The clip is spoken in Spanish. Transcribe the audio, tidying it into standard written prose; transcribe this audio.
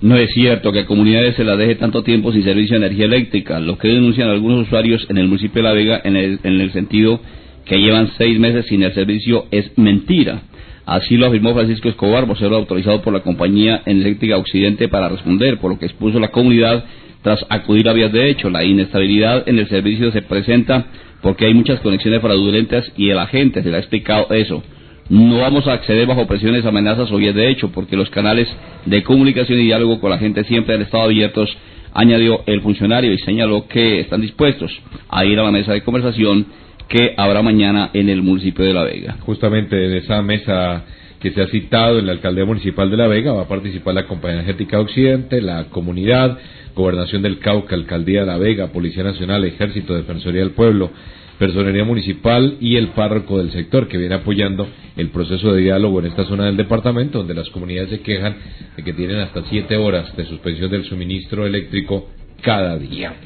No es cierto que a comunidades se las deje tanto tiempo sin servicio de energía eléctrica. Lo que denuncian algunos usuarios en el municipio de La Vega, en el sentido que llevan 6 meses sin el servicio, es mentira. Así lo afirmó Francisco Escobar, vocero autorizado por la compañía eléctrica Occidente para responder, por lo que expuso la comunidad tras acudir a vías de hecho. La inestabilidad en el servicio se presenta porque hay muchas conexiones fraudulentas y el agente se le ha explicado eso. No vamos a acceder bajo presiones, amenazas o vías de hecho, porque los canales de comunicación y diálogo con la gente siempre han estado abiertos, añadió el funcionario, y señaló que están dispuestos a ir a la mesa de conversación que habrá mañana en el municipio de La Vega. Justamente en esa mesa que se ha citado en la alcaldía municipal de La Vega va a participar la Compañía Energética Occidente, la comunidad, Gobernación del Cauca, Alcaldía de La Vega, Policía Nacional, Ejército, Defensoría del Pueblo, Personería Municipal y el párroco del sector, que viene apoyando el proceso de diálogo en esta zona del departamento, donde las comunidades se quejan de que tienen hasta 7 horas de suspensión del suministro eléctrico cada día.